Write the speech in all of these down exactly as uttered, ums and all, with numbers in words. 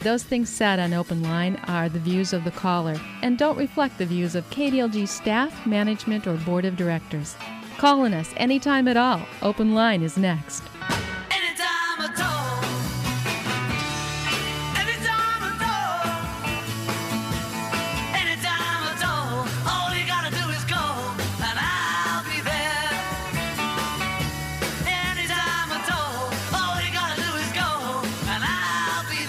Those things said on Open Line are the views of the caller and don't reflect the views of K D L G staff, management, or board of directors. Calling us anytime at all. Open Line is next. Anytime at all. Anytime at all. Anytime at all. All you gotta do is call and I'll be there. Anytime at all. All you gotta do is go and I'll be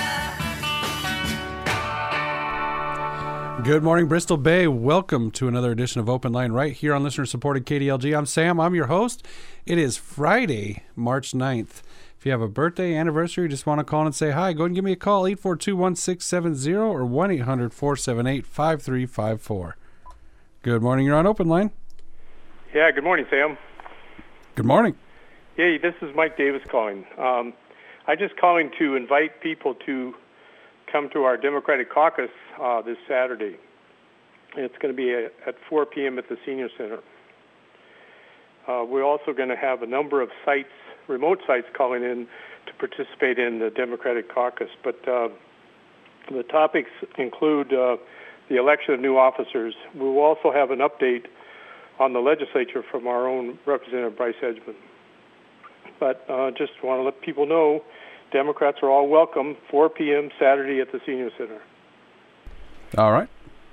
there. Good morning, Bristol Bay. Welcome to another edition of Open Line right here on listener-supported K D L G. I'm Sam. I'm your host. It is Friday, March ninth. If you have a birthday, anniversary, just want to call in and say hi, go ahead and give me a call, eight four two, one six seven zero or one eight hundred, four seven eight, five three five four. Good morning. You're on Open Line. Yeah, good morning, Sam. Good morning. Hey, this is Mike Davis calling. Um, I'm just calling to invite people to come to our Democratic caucus uh, this Saturday. It's going to be at, at four p.m. at the Senior Center. Uh, we're also going to have a number of sites, remote sites, calling in to participate in the Democratic caucus. But uh, the topics include uh, the election of new officers. We will also have an update on the legislature from our own Representative Bryce Edgman. But uh, just want to let people know, Democrats are all welcome, four p.m. Saturday at the Senior Center. All right.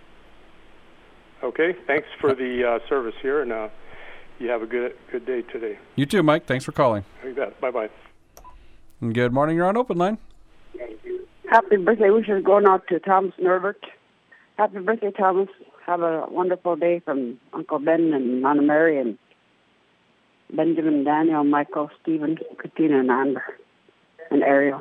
Okay, thanks for the uh, service here, and uh, you have a good good day today. You too, Mike. Thanks for calling. You bet. Bye-bye. And good morning. You're on Open Line. Happy birthday wishes going out to Thomas Norbert. Happy birthday, Thomas. Have a wonderful day from Uncle Ben and Mama Mary and Benjamin, Daniel, Michael, Stephen, Christina, and Amber, and Ariel.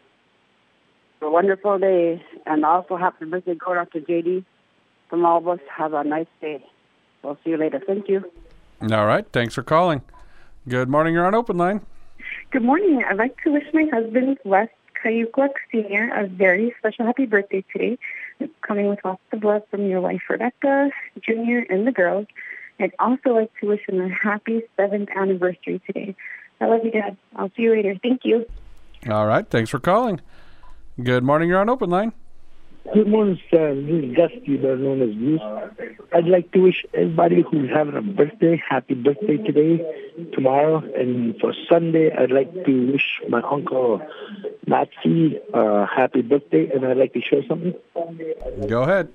A wonderful day, and also happy birthday going out to J D. From all of us, have a nice day. We'll see you later. Thank you. All right. Thanks for calling. Good morning. You're on Open Line. Good morning. I'd like to wish my husband, Wes Kayuklik Senior, a very special happy birthday today. It's coming with lots of love from your wife, Rebecca, Junior, and the girls. I'd also like to wish him a happy seventh anniversary today. I love you, Dad. I'll see you later. Thank you. All right. Thanks for calling. Good morning. You're on Open Line. Good morning, Sam. This is Dusty, better known as Bruce. I'd like to wish everybody who's having a birthday, happy birthday today, tomorrow, and for Sunday, I'd like to wish my uncle Matthew a happy birthday, and I'd like to share something. Go ahead.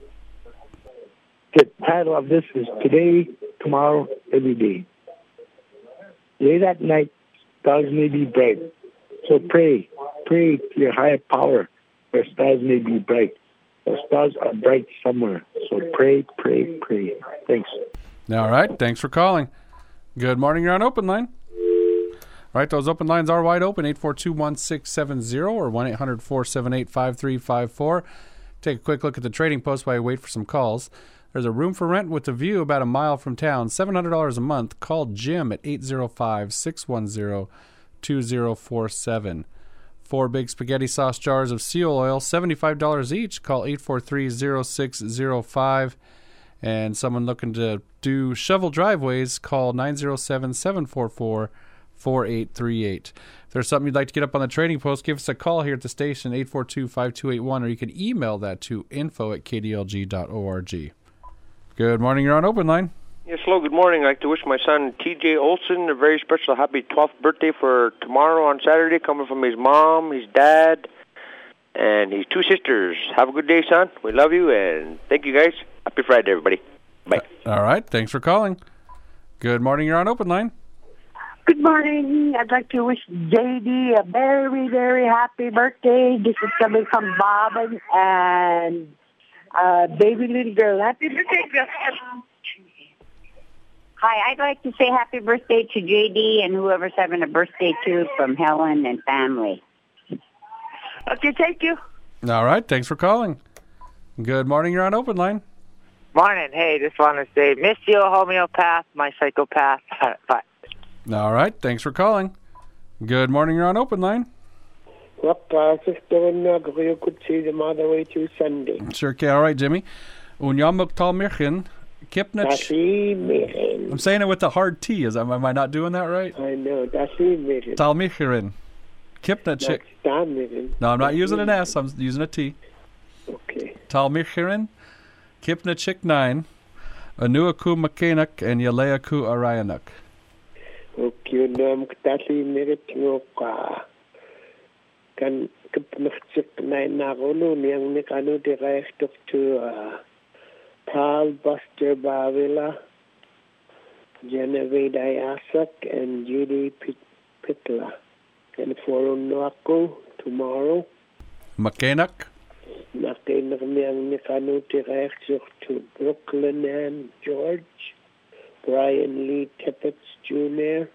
The title of this is Today, Tomorrow, Every Day. Late at night, stars may be bright, so pray, pray to your higher power, where stars may be bright. The stars are bright somewhere. So pray, pray, pray. Thanks. All right. Thanks for calling. Good morning. You're on Open Line. All right. Those open lines are wide open. eight four two, one six seven zero or one eight hundred, four seven eight, five three five four. Take a quick look at the trading post while you wait for some calls. There's a room for rent with a view about a mile from town. seven hundred dollars a month. Call Jim at eight zero five, six one zero, two zero four seven. Four big spaghetti sauce jars of seal oil, seventy-five dollars each. Call eight four three, zero six zero five. And someone looking to do shovel driveways, call nine zero seven, seven four four, four eight three eight. If there's something you'd like to get up on the trading post, give us a call here at the station, eight four two, five two eight one, or you can email that to info at k d l g dot org. Good morning. You're on Open Line. Yes, hello, good morning. I'd like to wish my son, T J Olson, a very special happy twelfth birthday for tomorrow on Saturday, coming from his mom, his dad, and his two sisters. Have a good day, son. We love you, and thank you, guys. Happy Friday, everybody. Bye. All right. Thanks for calling. Good morning. You're on Open Line. Good morning. I'd like to wish J D a very, very happy birthday. This is coming from Bobbin and uh, baby little girl. Happy birthday, girl. Hi, I'd like to say happy birthday to J D and whoever's having a birthday too from Helen and family. Okay, thank you. All right, thanks for calling. Good morning, you're on Open Line. Morning. Hey, just want to say, miss you, homeopath, my psychopath. Bye. All right, thanks for calling. Good morning, you're on Open Line. What process doing now? You could see them all the way to Sunday. Sure, okay, all right, Jimmy. Unyamuk Talmirchin. Kipnich. I'm saying it with the hard T. Is am I not doing that right? I know. Talmichirin. Talmichirin. Kipnachik. Stammerin. No, I'm not using an S. I'm using a T. Okay. Talmichirin, Kipnachik nine, Anuaku Makanak, and Yaleaku Arayanuk. Okay, nam katali merit ngo ka. Kan Kipnachik nine na kono niyang nikano direct to uh, Paul Buster Bavila, Genevieve Diasak, and Judy Pit- Pitla. And for Unako tomorrow. Makanak. Nakinig niyang nikano direct to Brooklyn and George, Brian Lee Tippett Junior,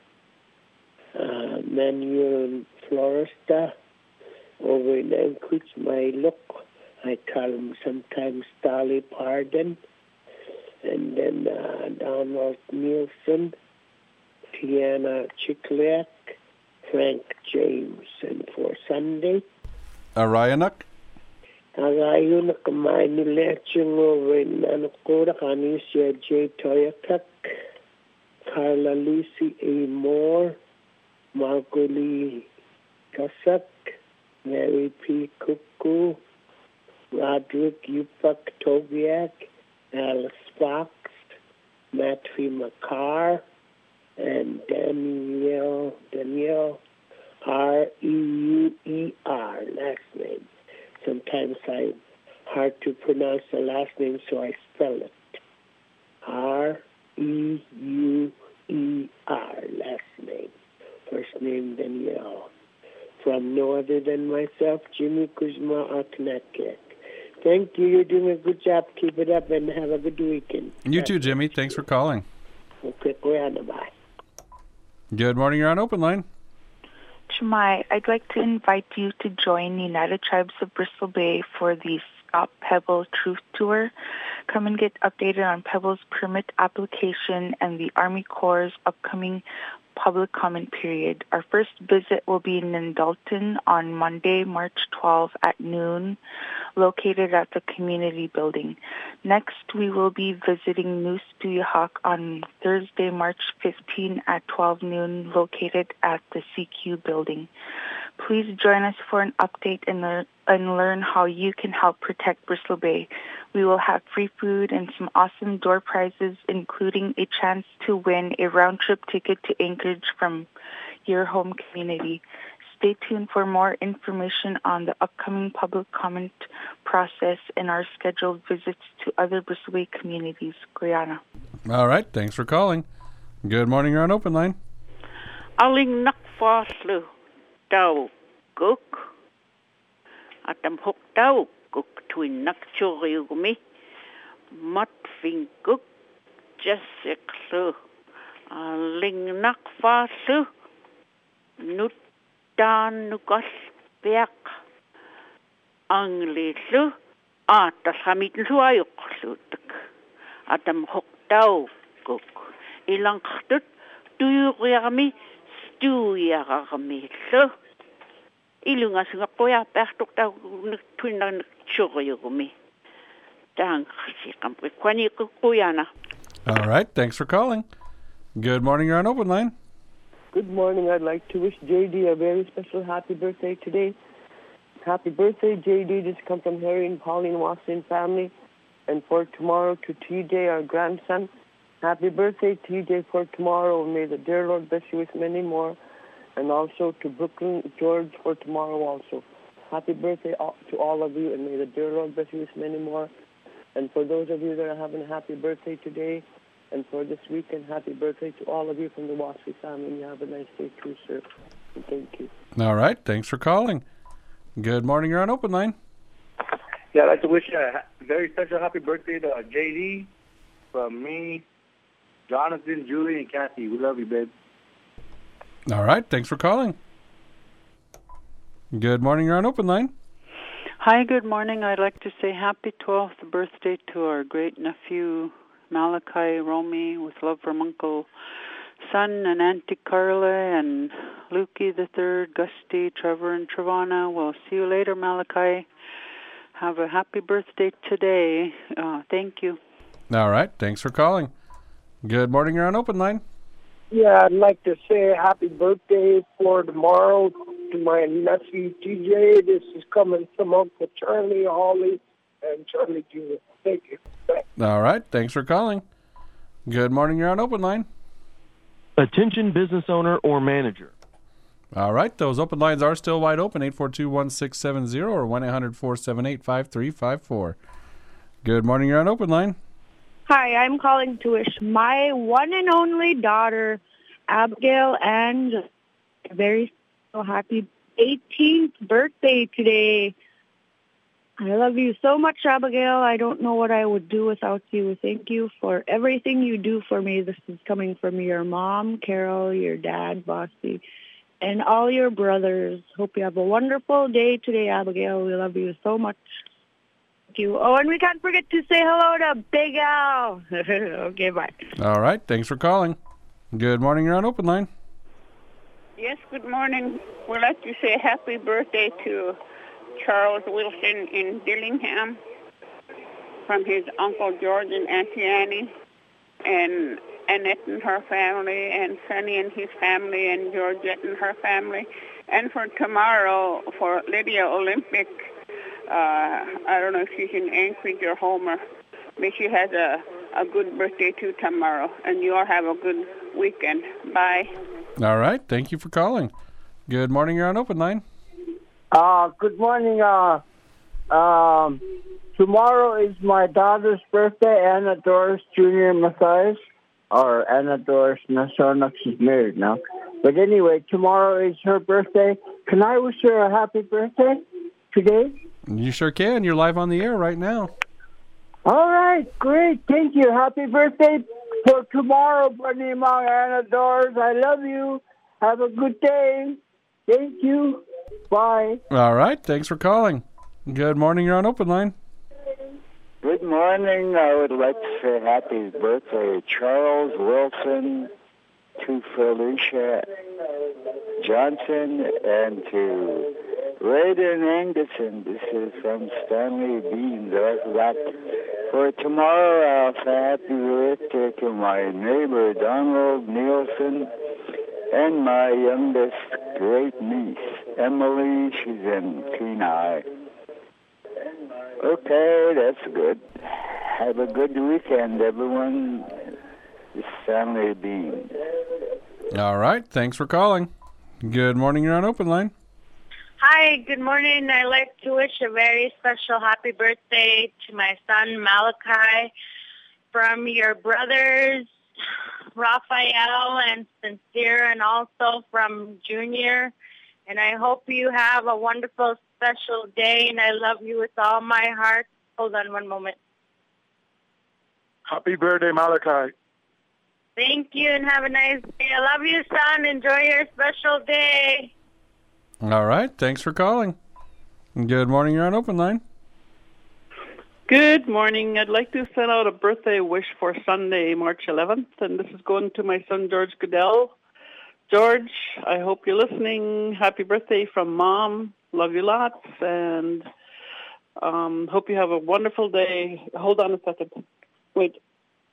uh, Manuel Florista, over in Anchorage, my look. I call him sometimes Dolly Pardon, and then uh, Donald Nielsen, Tiana Chikliak, Frank James, and for Sunday, Arayanuk. Agayon na kumain nila yung over in Anakura, kani siya J. Toyakak, Carla Lucy A. Moore, Marco Lee Kasak, Mary P. Kuku, Roderick Upak Tobiak, Alice Fox, Matthew McCarr, and Danielle, Danielle R E U E R, last name. Sometimes I hard to pronounce the last name, so I spell it. R E U E R, last name. First name Danielle. From no other than myself, Jimmy Kuzma Arknakek. Thank you. You're doing a good job. Keep it up and have a good weekend. You too, Jimmy. Thanks for calling. Okay, bye. Good morning. You're on Open Line. Shemai, I'd like to invite you to join United Tribes of Bristol Bay for the Stop Pebble Truth Tour. Come and get updated on Pebble's permit application and the Army Corps' upcoming public comment period. Our first visit will be in Dalton on Monday, March twelfth at noon, located at the community building. Next, we will be visiting New Spuyahawk on Thursday, March fifteenth at twelve noon, located at the C Q building. Please join us for an update and, lear- and learn how you can help protect Bristol Bay. We will have free food and some awesome door prizes, including a chance to win a round-trip ticket to Anchorage from your home community. Stay tuned for more information on the upcoming public comment process and our scheduled visits to other Bristol Bay communities. Guyana. All right. Thanks for calling. Good morning. You're on Open Line. Aling nakfaslu daw guk atam hok daw guk twin nakchoriugumi matfing guk jaseklu aling nakfaslu nutan nukas beak anglilu atas hamitin suayuklu atam hok daw guk ilang khtut tuyurami tuyarami lo ilunga sunga koya pertok ta twinna choriyugumi tang si kampe kwani kuyana. All right. Thanks for calling. Good morning. You're on Open Line. Good morning. I'd like to wish J D a very special happy birthday today. Happy birthday, J D. Just come from Harry and Pauline Watson family. And for tomorrow to T J, our grandson. Happy birthday, T J, for tomorrow. May the dear Lord bless you with many more. And also to Brooklyn, George, for tomorrow also. Happy birthday to all of you, and may the dear Lord bless you with many more. And for those of you that are having a happy birthday today, and for this weekend, happy birthday to all of you from the Wassi family. You have a nice day too, sir. And thank you. All right. Thanks for calling. Good morning. You're on Open Line. Yeah, I'd like to wish a very special happy birthday to J D from me, Jonathan, Julie, and Kathy. We love you, babe. All right. Thanks for calling. Good morning. You're on Open Line. Hi, good morning. I'd like to say happy twelfth birthday to our great nephew, Malachi Romy, with love from Uncle Son and Auntie Carla and Lukey the Third, Gusty, Trevor, and Trevana. We'll see you later, Malachi. Have a happy birthday today. Uh, thank you. All right. Thanks for calling. Good morning. You're on Open Line. Yeah, I'd like to say happy birthday for tomorrow to my nephew T J. This is coming from Uncle Charlie Holly and Charlie Junior Thank you. Bye. All right. Thanks for calling. Good morning. You're on Open Line. Attention business owner or manager. All right. Those open lines are still wide open. eight four two, one six seven zero or one eight hundred, four seven eight, five three five four. Good morning. You're on Open Line. Hi, I'm calling to wish my one and only daughter, Abigail, and a very so happy eighteenth birthday today. I love you so much, Abigail. I don't know what I would do without you. Thank you for everything you do for me. This is coming from your mom, Carol, your dad, Bossy, and all your brothers. Hope you have a wonderful day today, Abigail. We love you so much. Thank you. Oh, and we can't forget to say hello to Big Al. Okay, bye. All right. Thanks for calling. Good morning. You're on Open Line. Yes, good morning. We'd like to say happy birthday to Charles Wilson in Dillingham from his Uncle George and Auntie Annie, and Annette and her family, and Sonny and his family, and Georgette and her family. And for tomorrow, for Lydia Olympic, uh, I don't know if she's in Anchorage or Homer, but she has a, a good birthday too tomorrow. And you all have a good weekend. Bye. All right. Thank you for calling. Good morning. You're on Open Line. Uh, good morning. Uh, um, tomorrow is my daughter's birthday, Anna Doris Junior Mathias, or Anna Doris Nasarnuk. She's married now. But anyway, tomorrow is her birthday. Can I wish her a happy birthday today? You sure can. You're live on the air right now. All right, great. Thank you. Happy birthday for tomorrow, Bunny Mong, Anna Doris. I love you. Have a good day. Thank you. Bye. All right. Thanks for calling. Good morning. You're on Open Line. Good morning. I would like to say happy birthday, Charles Wilson, to Felicia Johnson, and to Raiden Angerson. This is from Stanley Bean. That for tomorrow, I'll say happy birthday to my neighbor, Donald Nielsen, and my youngest great niece, Emily. She's in Kenai. Okay, that's good. Have a good weekend, everyone. This is Stanley Bean. All right. Thanks for calling. Good morning. You're on Open Line. Hi, good morning. I'd like to wish a very special happy birthday to my son, Malachi, from your brothers, Raphael and Sincere, and also from Junior. And I hope you have a wonderful, special day, and I love you with all my heart. Hold on one moment. Happy birthday, Malachi. Thank you, and have a nice day. I love you, son. Enjoy your special day. All right. Thanks for calling. Good morning. You're on Open Line. Good morning. I'd like to send out a birthday wish for Sunday, March eleventh, and this is going to my son, George Goodell. George, I hope you're listening. Happy birthday from Mom. Love you lots, and um, hope you have a wonderful day. Hold on a second. Wait.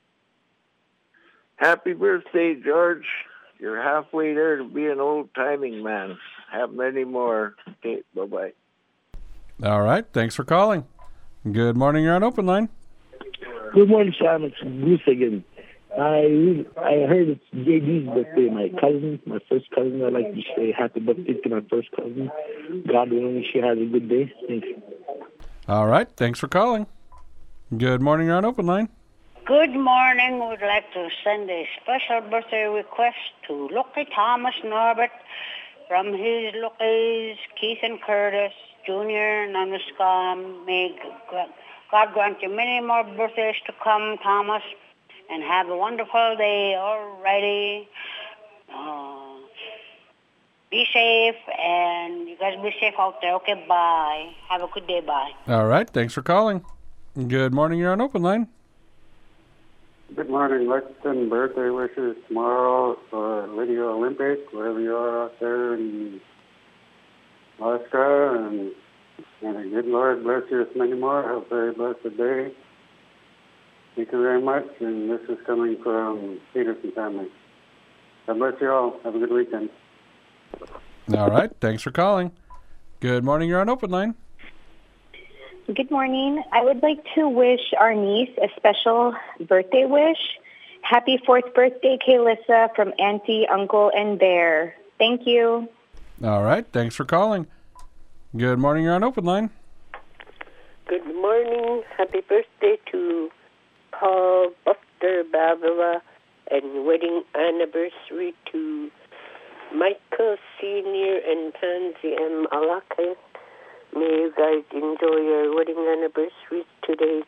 Happy birthday, George. You're halfway there to be an old-timing man. Have many more. Okay, bye-bye. All right. Thanks for calling. Good morning. You're on Open Line. Good morning, Sam. It's Bruce again. I I heard it's J D's birthday. My cousin, my first cousin. I'd like to say happy birthday to my first cousin. God willing, she has a good day. Thanks. All right. Thanks for calling. Good morning. You're on Open Line. Good morning. We'd like to send a special birthday request to Lucky Thomas Norbert from his Luckies, Keith and Curtis, Junior and Anushka. May God grant you many more birthdays to come, Thomas, and have a wonderful day. All righty. Uh, be safe, and you guys be safe out there. Okay, bye. Have a good day. Bye. All right. Thanks for calling. Good morning. You're on Open Line. Good morning. Let's send birthday wishes tomorrow for Lydia Olympic, wherever you are out there in Alaska. And, and a good Lord bless you with many more. Have a very blessed day. Thank you very much. And this is coming from Peterson family. God bless you all. Have a good weekend. All right. Thanks for calling. Good morning. You're on Open Line. Good morning. I would like to wish our niece a special birthday wish. Happy fourth birthday, Kaylissa, from Auntie, Uncle, and Bear. Thank you. All right. Thanks for calling. Good morning. You're on Open Line. Good morning. Happy birthday to Paul Buster Bavila, and wedding anniversary to Michael Senior and Pansy M. Alaka. May you guys enjoy your wedding anniversaries today.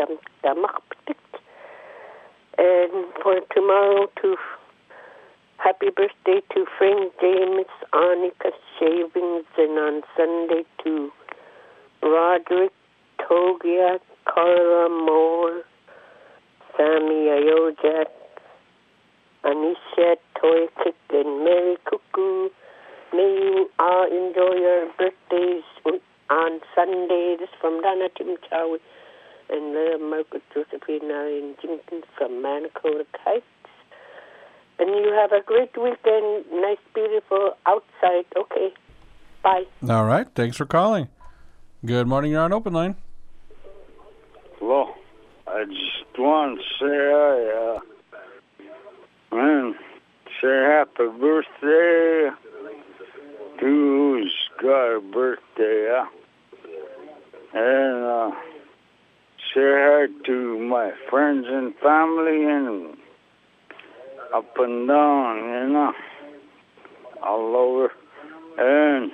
And for tomorrow, to happy birthday to Frank James, Annika Shavings, and on Sunday to Roderick Togia, Carla Moore, Sammy Ayojak, Anisha Toykik, and Mary Cuckoo. May you all enjoy your birthdays on Sunday. This is from Donna Tim Chow and Leah Margaret Josephina and Jenkins from Manakota Heights. And you have a great weekend. Nice, beautiful outside. Okay. Bye. All right. Thanks for calling. Good morning. You're on Open Line. Well, I just want to say I, uh, man, say happy birthday to who's got a birthday, yeah? And, uh, say hi to my friends and family and up and down, you know, all over. And,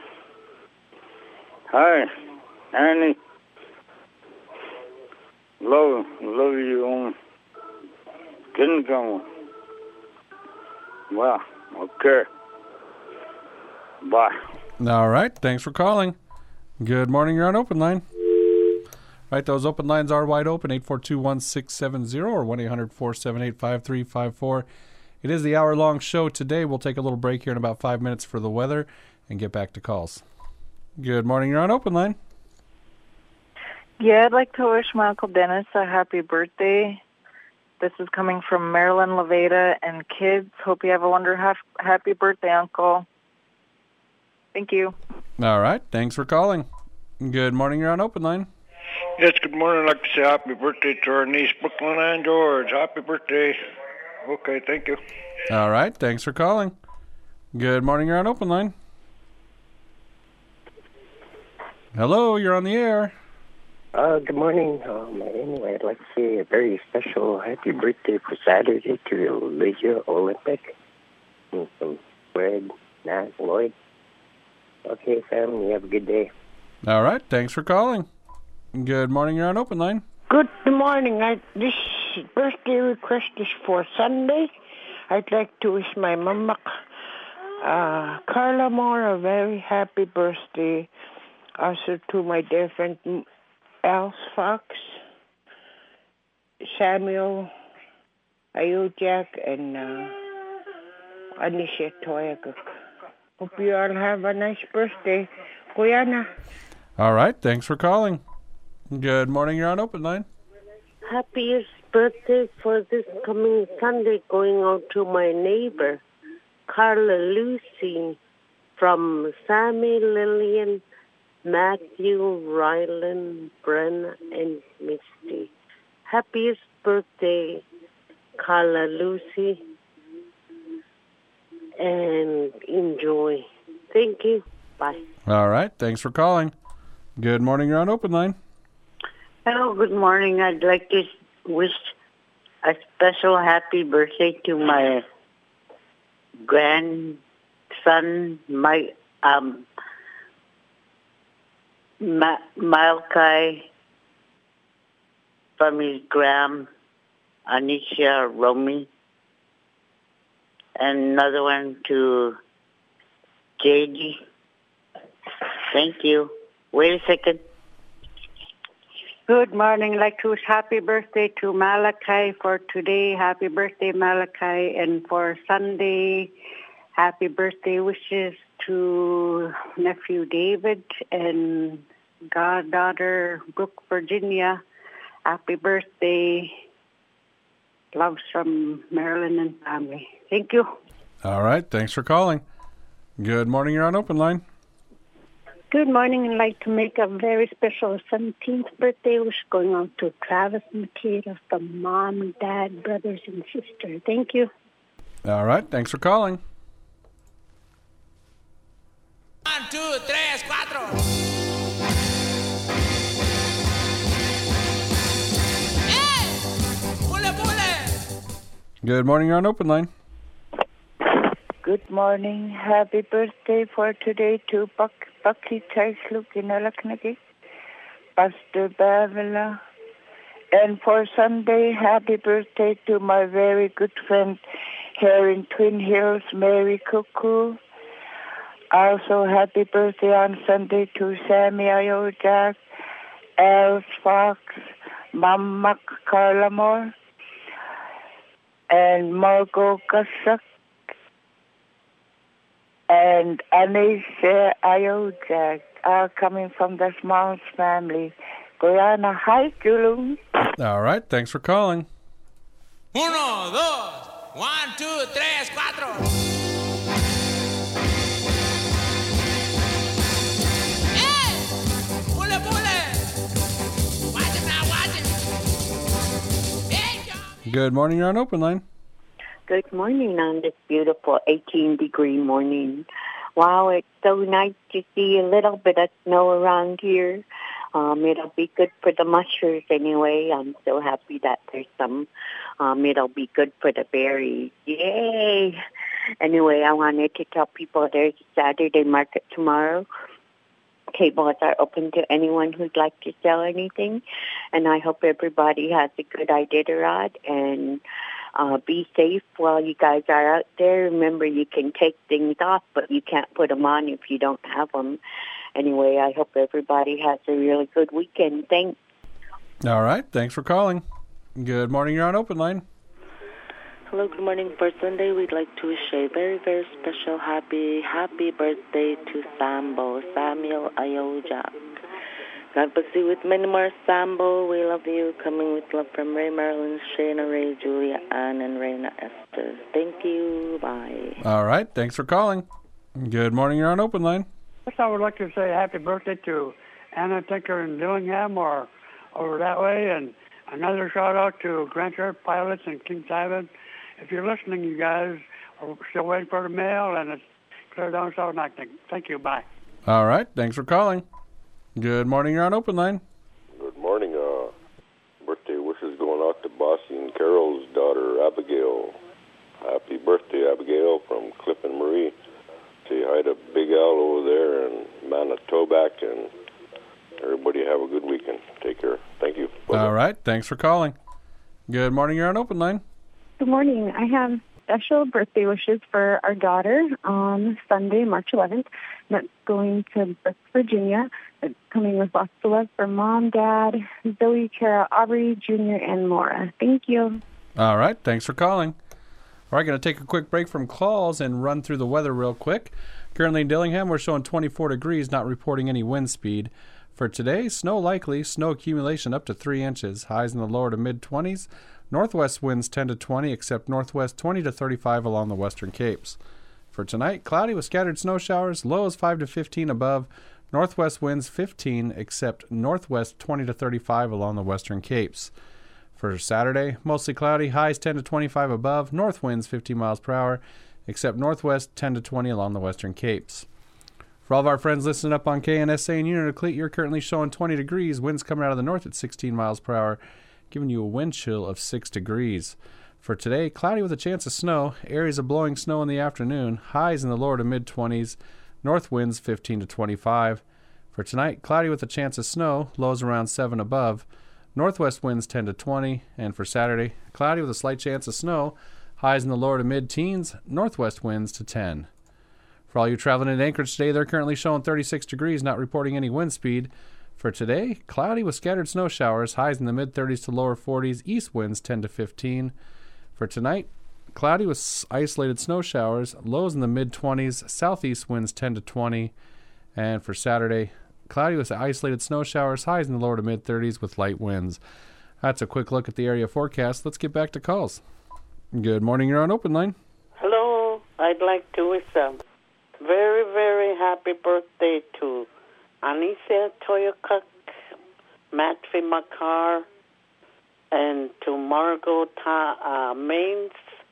hi, Annie. Love, love you, um, couldn't come. Well, okay. Bye. All right. Thanks for calling. Good morning. You're on Open Line. Right, those open lines are wide open, eight four two, one six seven zero or one eight hundred, four seven eight, five three five four. It is the hour-long show today. We'll take a little break here in about five minutes for the weather and get back to calls. Good morning. You're on Open Line. Yeah, I'd like to wish my Uncle Dennis a happy birthday. This is coming from Marilyn Levada and kids. Hope you have a wonder ha- happy birthday, Uncle. Thank you. All right. Thanks for calling. Good morning. You're on Open Line. Yes, good morning. I'd like to say happy birthday to our niece, Brooklyn Ann George. Happy birthday. Okay, thank you. All right. Thanks for calling. Good morning. You're on Open Line. Hello. You're on the air. Uh, good morning. Um, anyway, I'd like to say a very special happy birthday for Saturday to Lydia Olympic and from Fred, Nat, Lloyd. Okay, family, have a good day. All right. Thanks for calling. Good morning. You're on Open Line. Good morning. I, this birthday request is for Sunday. I'd like to wish my mama, uh, Carla Moore, a very happy birthday. Also to my dear friend Alice Fox, Samuel Ayojak, and uh, Anisha Toyakuk. Hope you all have a nice birthday. Kuyana. All right. Thanks for calling. Good morning. You're on Open Line. Happiest birthday for this coming Sunday going out to my neighbor, Carla Lucy, from Sammy, Lillian, Matthew, Rylan, Brenna, and Misty. Happiest birthday, Carla Lucy, and enjoy. Thank you. Bye. All right. Thanks for calling. Good morning. You're on Open Line. Hello, good morning. I'd like to wish a special happy birthday to my grandson, my um, Ma- Malachi, from his gram, Anisha Romy, and another one to J D. Thank you. Wait a second. Good morning. I'd like to wish happy birthday to Malachi for today. Happy birthday, Malachi. And for Sunday, happy birthday wishes to nephew David and goddaughter Brooke, Virginia. Happy birthday. Loves from Marilyn and family. Thank you. All right. Thanks for calling. Good morning. You're on open line. Good morning. I'd like to make a very special seventeenth birthday wish going on to Travis Makeda from mom, dad, brothers, and sister. Thank you. All right. Thanks for calling. One, two, tres, cuatro. Hey! Pule, pule! Good morning. You're on open line. Good morning. Happy birthday for today to Buck, Bucky Taisluk in Alaknagi, Pastor Bavila. And for Sunday, happy birthday to my very good friend here in Twin Hills, Mary Cuckoo. Also, happy birthday on Sunday to Sammy Iojak, Els Fox, Mama Carla Moore, and Margot Gussuck, and Anisha Iojak, all coming from the Smalls family. Guyana, hi, Julung. All right. Thanks for calling. Uno, dos, one, two, tres, cuatro. Good morning. You're on open line. Good morning on this beautiful eighteen degree morning. Wow, it's so nice to see a little bit of snow around here. Um, it'll be good for the mushers anyway. I'm so happy that there's some. Um, it'll be good for the berries. Yay! Anyway, I wanted to tell people there's a Saturday market tomorrow. Tables are open to anyone who'd like to sell anything. And I hope everybody has a good Iditarod and uh, be safe while you guys are out there. Remember, you can take things off, but you can't put them on if you don't have them. Anyway, I hope everybody has a really good weekend. Thanks. All right. Thanks for calling. Good morning. You're on open line. Hello, good morning. For Sunday, we'd like to wish a very, very special happy, happy birthday to Sambo, Samuel Iojak. God bless you with many more, Sambo. We love you. Coming with love from Ray, Marilyn, Shayna, Ray, Julia, Ann, and Raina Esther. Thank you. Bye. All right. Thanks for calling. Good morning. You're on open line. First, I would like to say happy birthday to Anna Tinker in Dillingham or over that way, and another shout out to Grand Church Pilots in Kings Island. If you're listening, you guys are still waiting for the mail, and it's clear down south. I think. Thank you. Bye. All right. Thanks for calling. Good morning. You're on open line. Good morning. Uh, birthday wishes going out to Bossy and Carol's daughter, Abigail. Happy birthday, Abigail, from Cliff and Marie. Say hi to Big Al over there in Manitobac, and everybody have a good weekend. Take care. Thank you. Bye-bye. All right. Thanks for calling. Good morning. You're on open line. Good morning. I have special birthday wishes for our daughter on Sunday, March eleventh. That's going to West Virginia. It's coming with lots of love for Mom, Dad, Zoe, Kara, Aubrey, Junior, and Laura. Thank you. All right. Thanks for calling. All right, going to take a quick break from calls and run through the weather real quick. Currently in Dillingham, we're showing twenty-four degrees, not reporting any wind speed. For today, snow likely, snow accumulation up to three inches, highs in the lower to mid-twenties. Northwest winds ten to twenty, except northwest twenty to thirty-five along the western capes. For tonight, cloudy with scattered snow showers, lows five to fifteen above. Northwest winds fifteen, except northwest twenty to thirty-five along the western capes. For Saturday, mostly cloudy, highs ten to twenty-five above. North winds fifteen miles per hour, except northwest ten to twenty along the western capes. For all of our friends listening up on K N S A and Unit you're currently showing twenty degrees. Winds coming out of the north at sixteen miles per hour, giving you a wind chill of six degrees. For today, cloudy with a chance of snow, areas of blowing snow in the afternoon, highs in the lower to mid-twenties, north winds fifteen to twenty-five. For tonight, cloudy with a chance of snow, lows around seven above, northwest winds ten to twenty, and for Saturday, cloudy with a slight chance of snow, highs in the lower to mid-teens, northwest winds to ten. For all you traveling in Anchorage today, they're currently showing thirty-six degrees, not reporting any wind speed. For today, cloudy with scattered snow showers, highs in the mid-thirties to lower forties, east winds ten to fifteen. For tonight, cloudy with isolated snow showers, lows in the mid-twenties, southeast winds ten to twenty. And for Saturday, cloudy with isolated snow showers, highs in the lower to mid-thirties with light winds. That's a quick look at the area forecast. Let's get back to calls. Good morning, you're on open line. Hello. I'd like to wish um, very, very happy birthday to Anissa Toyokuk, Matthew Makar, and to Margot Ta, uh, Mains,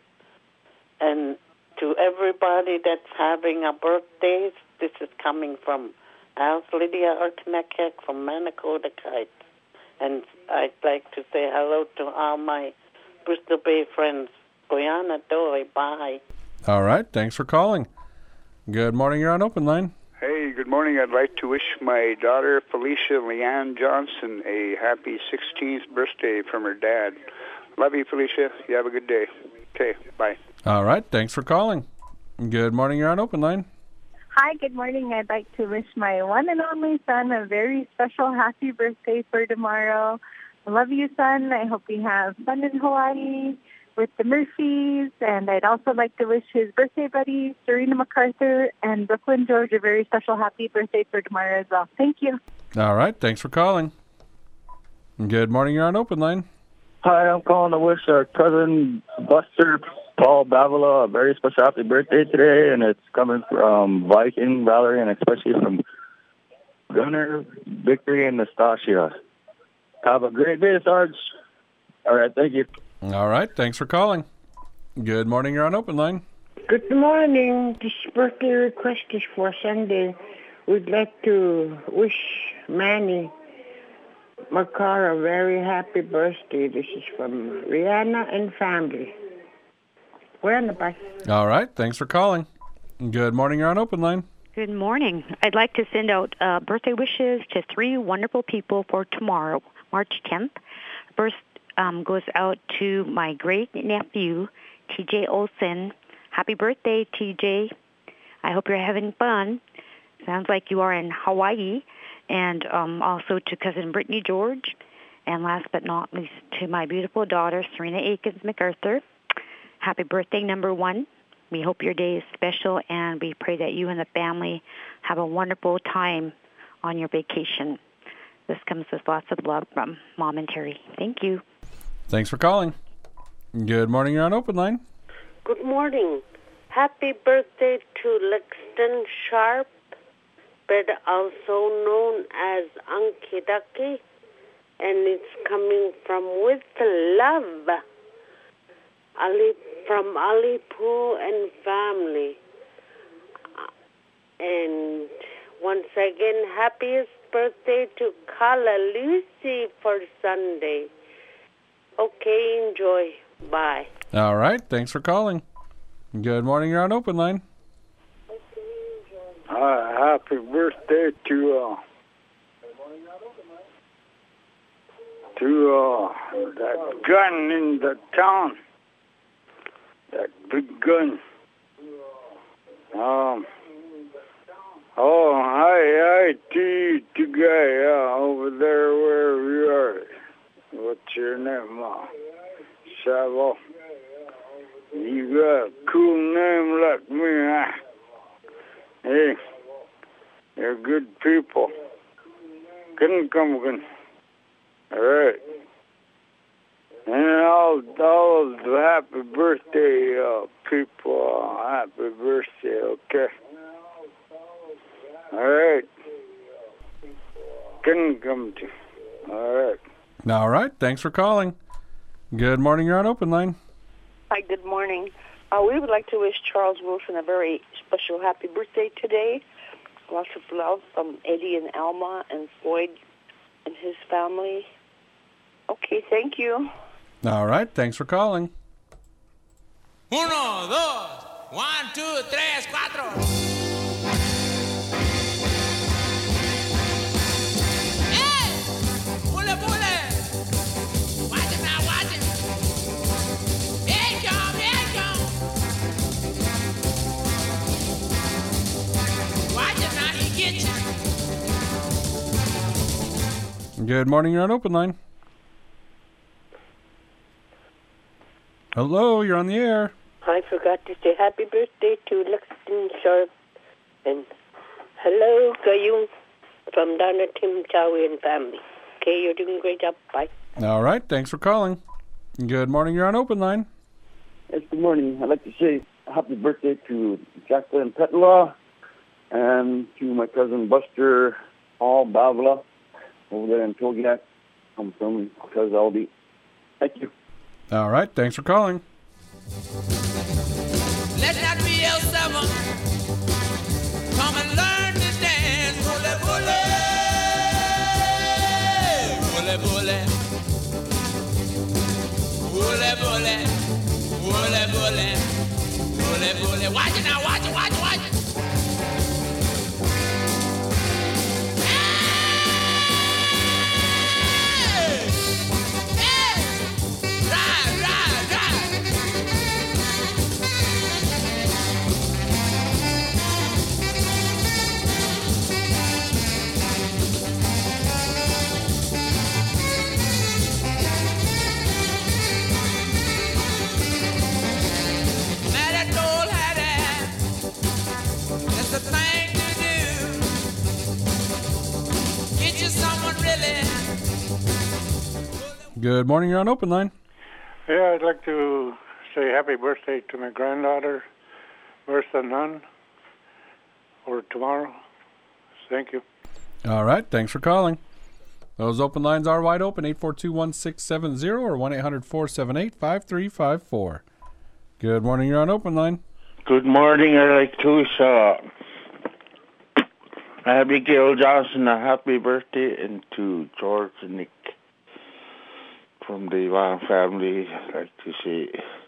and to everybody that's having a birthday. This is coming from Alice Lydia Arkanakek from Manakota Heights. And I'd like to say hello to all my Bristol Bay friends. Guyana Doi, bye. All right, thanks for calling. Good morning, you're on Open Line. Hey, good morning. I'd like to wish my daughter, Felicia Leanne Johnson, a happy sixteenth birthday from her dad. Love you, Felicia. You have a good day. Okay, bye. All right, thanks for calling. Good morning, you're on Open Line. Hi, good morning. I'd like to wish my one and only son a very special happy birthday for tomorrow. I love you, son. I hope you have fun in Hawaii with the Murphys. And I'd also like to wish his birthday buddy, Serena MacArthur, and Brooklyn George a very special happy birthday for tomorrow as well. Thank you. All right, thanks for calling. Good morning, you're on Open Line. Hi, I'm calling to wish our cousin Buster Paul Bavila a very special happy birthday today, and it's coming from Viking, Valerie, and especially from Gunnar, Victory, and Nastasia. Have a great day, Sarge. All right, thank you. All right, thanks for calling. Good morning, you're on Open Line. Good morning. This birthday request is for Sunday. We'd like to wish Manny Makar a very happy birthday. This is from Rihanna and family. Rihanna, bye. All right, thanks for calling. Good morning, you're on Open Line. Good morning. I'd like to send out uh, birthday wishes to three wonderful people for tomorrow, March tenth. First um, goes out to my great-nephew, T J Olsen. Happy birthday, T J. I hope you're having fun. Sounds like you are in Hawaii. And um, also to cousin Brittany George. And last but not least, to my beautiful daughter, Serena Akins MacArthur. Happy birthday, number one. We hope your day is special, and we pray that you and the family have a wonderful time on your vacation. This comes with lots of love from Mom and Terry. Thank you. Thanks for calling. Good morning, you're on Open Line. Good morning. Happy birthday to Lexton Sharp, but also known as Anki Ducky, and it's coming from With Love, Ali, from Ali Poo and family. And once again, happiest birthday to Carla Lucy for Sunday. Okay, enjoy. Bye. All right, thanks for calling. Good morning, you're on Open Line. Uh, happy birthday to uh, to uh, that gun in the town. That big gun. Um. Oh, hi, hi, to to guy uh, over there where you are. What's your name, uh, Savo? You got a cool name like me, huh? Hey, you're good people. Couldn't come again. All right. And all, all the happy birthday uh, people, uh, happy birthday, okay? All right. Couldn't come to. All right. All right, thanks for calling. Good morning, you're on Open Line. Hi, good morning. Uh, we would like to wish Charles Wilson a very special happy birthday today. Lots of love from Eddie and Alma and Floyd and his family. Okay, thank you. All right, thanks for calling. Uno, dos, one, two, tres, cuatro. Good morning, you're on Open Line. Hello, you're on the air. I forgot to say happy birthday to Lexington Sharp and hello, Gayung from Donna Tim Chowie and family. Okay, you're doing a great job. Bye. All right, thanks for calling. Good morning, you're on Open Line. Yes, good morning. I'd like to say happy birthday to Jacqueline Petlaw, and to my cousin Buster Paul Bavla over there in Togiak. I'm from Cousin Aldi. Thank you. All right. Thanks for calling. Let that be L seven. Come and learn to dance. Bully, bully. Bully, bully. Bully, bully. Bully, bully. Bully, bully. Watch it now. Watch it, watch it, watch it. Good morning. You're on Open Line. Yeah, I'd like to say happy birthday to my granddaughter, Bertha Nunn, for tomorrow. Thank you. All right. Thanks for calling. Those open lines are wide open, eight four two, one six seven zero or one eight hundred, four seven eight, five three five four. Good morning. You're on Open Line. Good morning. I'd like to wish uh, Abigail Johnson a happy birthday, and to George and Nick from the Ivan family. I'd like to say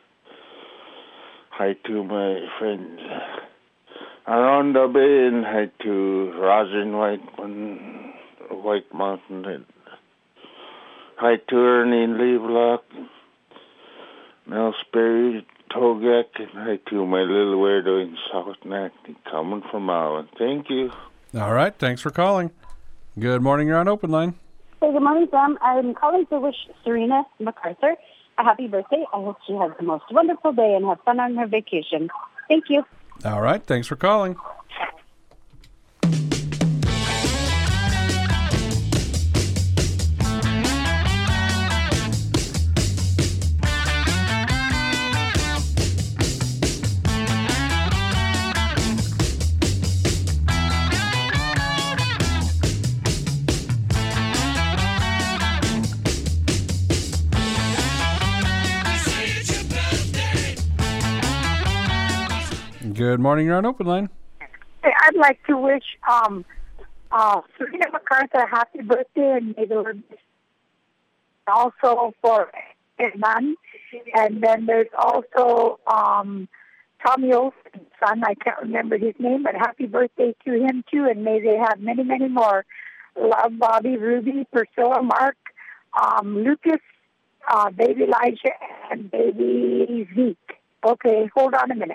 hi to my friends around the bay, and hi to Rosin White, White Mountain, and hi to Ernie in Levelock, Mel Sperry, Togiak, and hi to my little weirdo in South Neck, coming from Allen. Thank you. All right. Thanks for calling. Good morning. You're on Open Line. Hey, good morning, Sam. I'm calling to wish Serena MacArthur a happy birthday. I hope she has the most wonderful day and have fun on her vacation. Thank you. All right. Thanks for calling. Good morning. You're on Open Line. Hey, I'd like to wish um, uh, Serena MacArthur a happy birthday, and may the Lord bless her. Also for Hernan. And then there's also um, Tommy Olsen's son. I can't remember his name, but happy birthday to him too, and may they have many, many more. Love, Bobby, Ruby, Priscilla, Mark, um, Lucas, uh, baby Elijah, and baby Zeke. Okay, hold on a minute.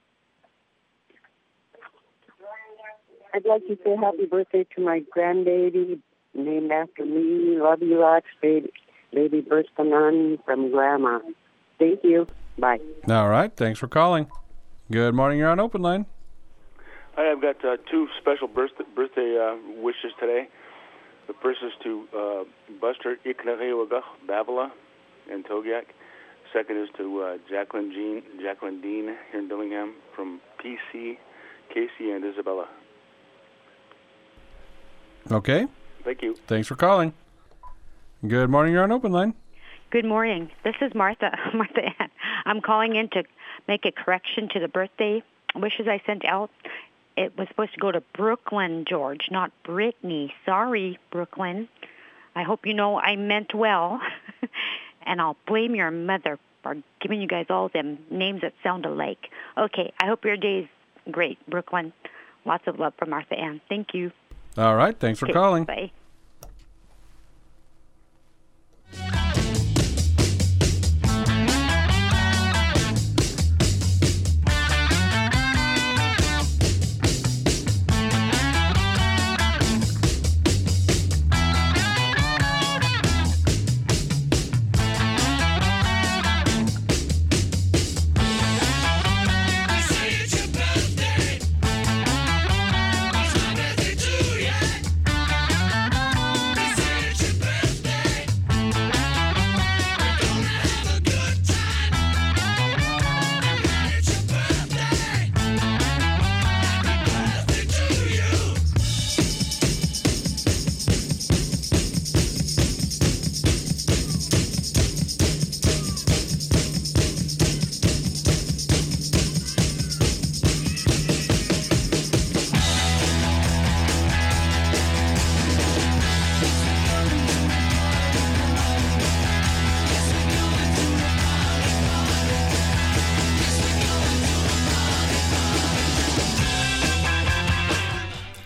I'd like to say happy birthday to my grandbaby, named after me. Love you lots, baby, baby Bertha Nunn from Grandma. Thank you. Bye. All right. Thanks for calling. Good morning. You're on Open Line. Hi, I've got uh, two special birthday, birthday uh, wishes today. The first is to uh, Buster Iknarewaga Babala in Togiak. Second is to uh, Jacqueline Jean, Jacqueline Dean here in Dillingham from P C, Casey, and Isabella. Okay. Thank you. Thanks for calling. Good morning. You're on Open Line. Good morning. This is Martha. Martha Ann. I'm calling in to make a correction to the birthday wishes I sent out. It was supposed to go to Brooklyn, George, not Brittany. Sorry, Brooklyn. I hope you know I meant well. And I'll blame your mother for giving you guys all them names that sound alike. Okay, I hope your day's great, Brooklyn. Lots of love from Martha Ann. Thank you. All right. Thanks for okay, calling. Bye.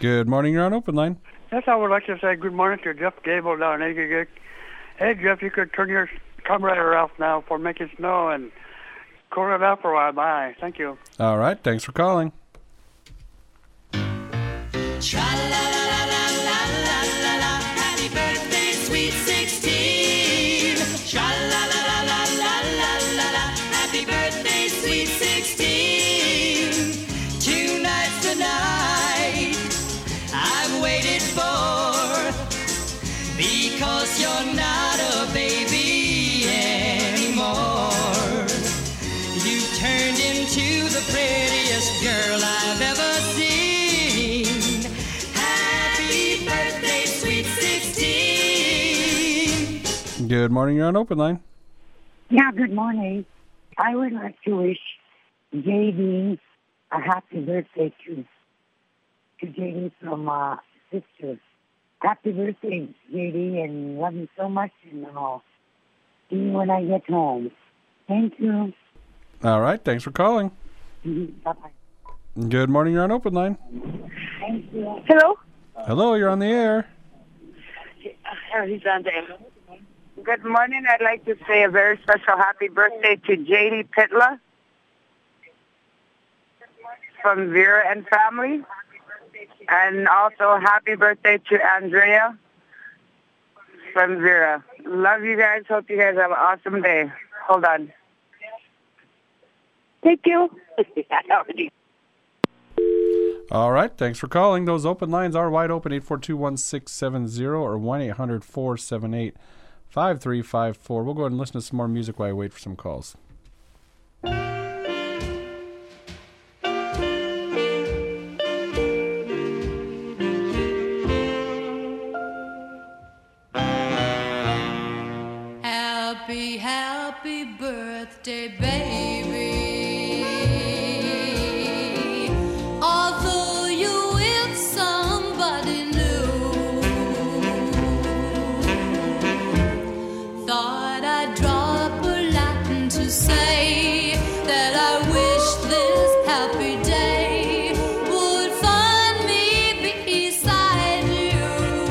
Good morning. You're on open line. Yes, I would like to say good morning to Jeff Gable down in Agagig. Hey, Jeff, you could turn your camera off now for making snow and cool it off for a while. Bye. Thank you. All right. Thanks for calling. Tra-la-la-la-la-la-la-la, happy birthday, sweet sixteen. Tra-la-la-la-la-la-la-la, happy birthday, sweet sixteen. Tonight's the night I've waited for, because you're not a baby anymore. You turned into the prettiest girl I've ever seen. Happy birthday, sweet sixteen. Good morning. You're on open line. Yeah, good morning. I would like to wish J D a happy birthday to to J D from uh, sister. Happy birthday, J D, and love you so much, and I'll see you when I get home. Thank you. All right. Thanks for calling. Mhm. Bye-bye. Good morning. You're on open line. Thank you. Hello. Hello. You're on the air. He's on there. Good morning. I'd like to say a very special happy birthday to J D Pitla from Vera and family. And also happy birthday to Andrea from Vera. Love you guys. Hope you guys have an awesome day. Hold on. Thank you. All right. Thanks for calling. Those open lines are wide open. eight four two, one six seven zero or one eight hundred, four seven eight, five three five four. We'll go ahead and listen to some more music while I wait for some calls. Happy, happy birthday, baby. Although you with somebody new, thought I'd drop a line to say that I wish this happy day would find me beside you.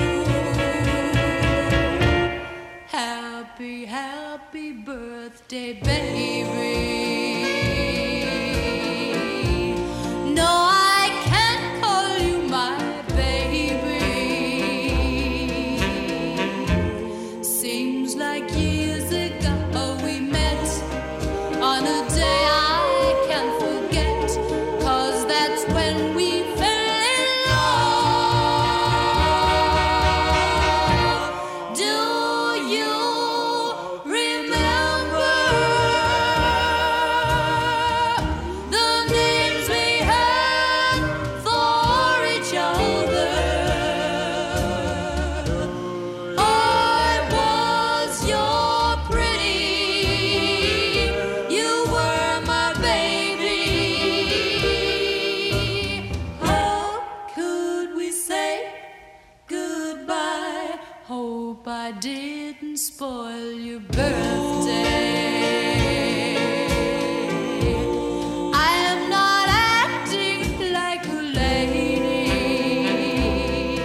Happy, happy birthday, baby. No, I can't call you my baby. Seems like years ago we met on a day I can't forget, 'cause that's when we fell in love. Do you remember the names we had for each other? I was your pretty, you were my baby. How could we say goodbye? Hope I didn't spoil your birthday. I am not acting like a lady,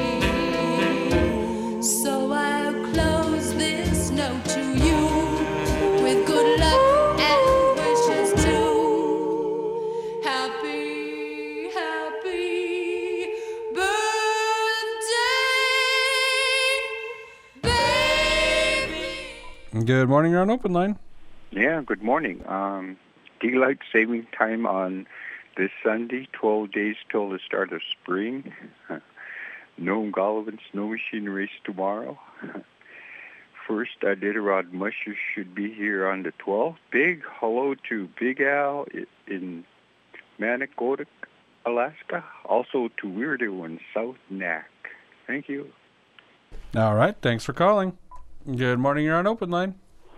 so I'll close this note to you with good luck and wishes too. Happy, happy birthday. Good morning. You're on open line. Yeah, good morning. Um, daylight saving time on this Sunday, twelve days till the start of spring. No Golovin snow machine race tomorrow. First, Iditarod Mushers should be here on the twelfth. Big hello to Big Al i- in Manicotic, Alaska. Also to Weirdo in South Nac. Thank you. All right. Thanks for calling. Good morning. You're on open line.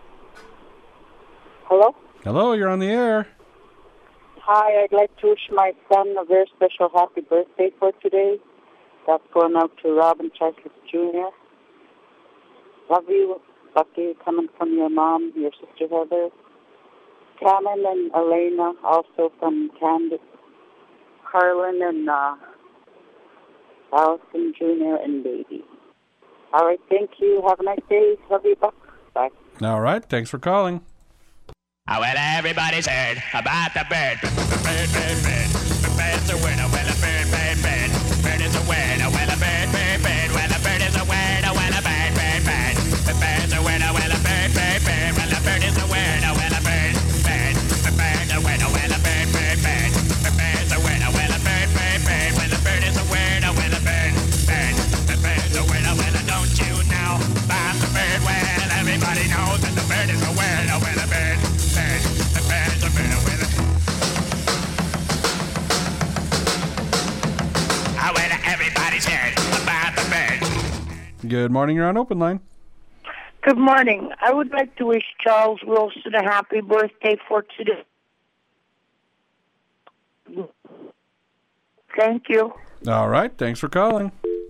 Hello? Hello. You're on the air. Hi, I'd like to wish my son a very special happy birthday for today. That's going out to Robin Charles Junior Love you, Bucky, coming from your mom, your sister Heather. Cameron and Elena, also from Candace. Carlin and uh, Allison Junior and baby. All right, thank you. Have a nice day. Love you. Bye. All right. Thanks for calling. Oh, well, everybody's heard about the bird. Bird, bird, bird. The bird's a winner. Well, a bird, bird, bird. Bird is a winner. Well, a bird, bird, bird. Well, a bird is a winner. Well, a bird, bird, bird. The bird's a winner. Well, a bird, bird, bird. Well, a bird is a winner. Well, a bird, bird. The bird's a winner. Well, a bird, bird, bird. The bird's a winner. Well, a bird, bird, bird. Well, a bird is a winner. Well, a bird, bird. The bird's a winner. Well, don't you know about the bird? Well, everybody knows that the bird is a winner. Well, a bird. Everybody's heard about the bird. Good morning. You're on Open Line. Good morning. I would like to wish Charles Wilson a happy birthday for today. Thank you. All right. Thanks for calling.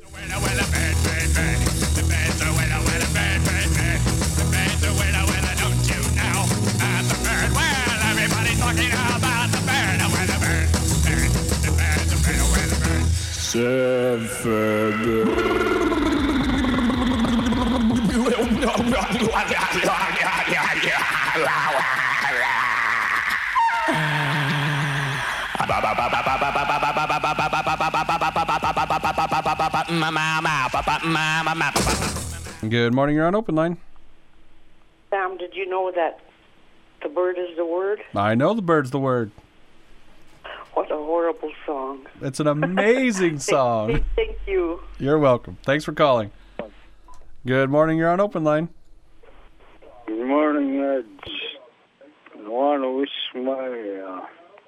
Good morning. You're on Open Line. Sam, did you know that the bird is the word? I know the bird's the word. What a horrible song. It's an amazing song. Thank you. You're welcome. Thanks for calling. Good morning. You're on Open Line. Good morning. I just want to wish my uh,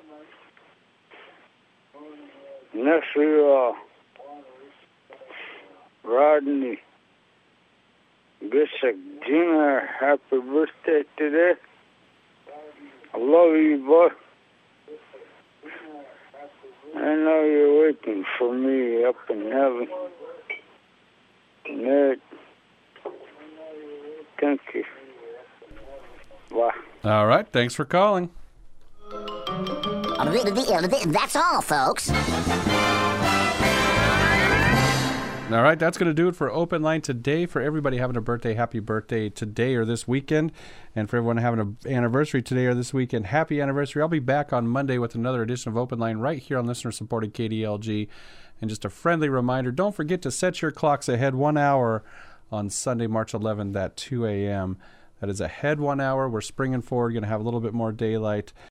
nephew, uh, Rodney Bishop Junior happy birthday today. I love you, boy. I know you're waiting for me up in heaven. Ned, thank you. Bye. All right. Thanks for calling. That's all, folks. All right, that's going to do it for Open Line today. For everybody having a birthday, happy birthday today or this weekend. And for everyone having an anniversary today or this weekend, happy anniversary. I'll be back on Monday with another edition of Open Line right here on listener-supported K D L G. And just a friendly reminder, don't forget to set your clocks ahead one hour on Sunday, March eleventh at two a.m. That is ahead one hour. We're springing forward, going to have a little bit more daylight.